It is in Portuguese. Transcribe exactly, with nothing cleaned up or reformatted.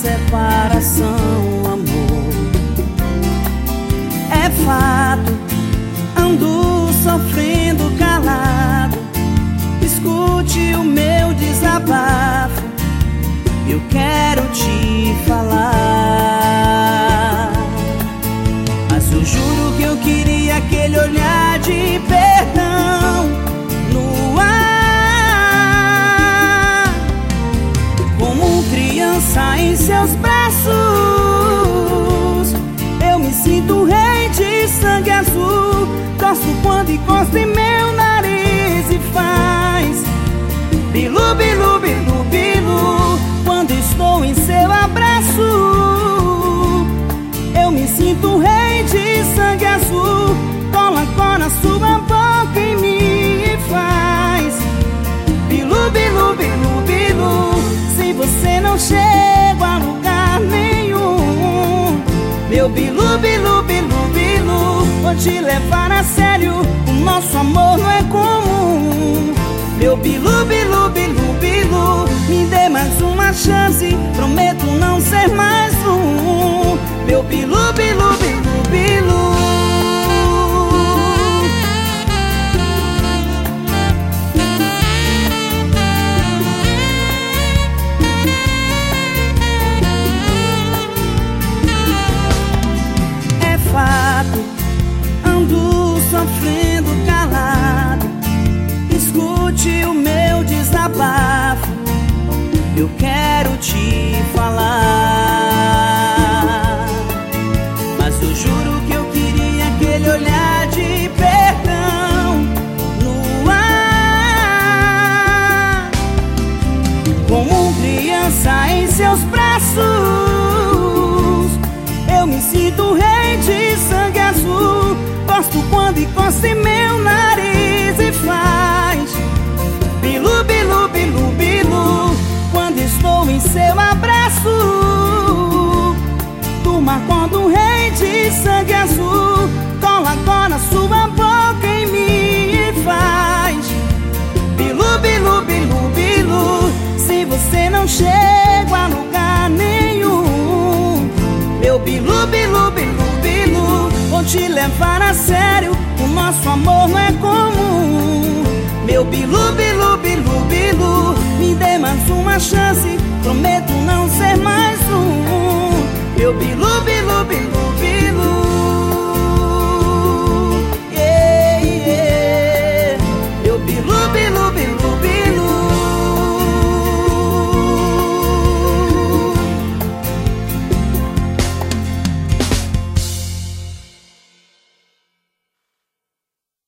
separação, amor. É fato, ando sofrendo calado. Escute o meu desabafo, eu quero te falar. Mas eu juro que eu queria aquele olhar de perdão no ar, como criança em seus braços. Eu me sinto rei de sangue azul. Gosto quando encosta em meu nariz e faz bilu, bilu, bilu, bilu. Quando estou em seu abraço, eu me sinto rei de sangue azul. Cola, cola sua boca em mim e faz bilu, bilu, bilu, bilu. Se você não chega a lugar nenhum, meu bilu, bilu, bilu, bilu, vou te levar a sério. O nosso amor não é comum. Meu bilu, bilu, bilu, bilu, me dê mais uma chance, prometo não ser mais um. Meu bilu, bilu, bilu, bilu. É fato, ando sofrendo calado. Escute o meu desabafo, eu quero te falar. Mas eu juro que eu queria aquele olhar de perdão no ar, como criança em seus braços. Eu me sinto rei de sangue azul. Gosto quando encosta em meu nariz e faz bilu, bilu, bilu, bilu. Quando estou em seu abraço, turma quando um rei de sangue azul. Cola, cola sua boca em mim e faz bilu, bilu, bilu, bilu. Se você não chega a lugar nenhum, meu bilu, bilu, bilu, bilu, vou te levar a sério. O nosso amor não é comum. Meu bilu, bilu, bilu, bilu,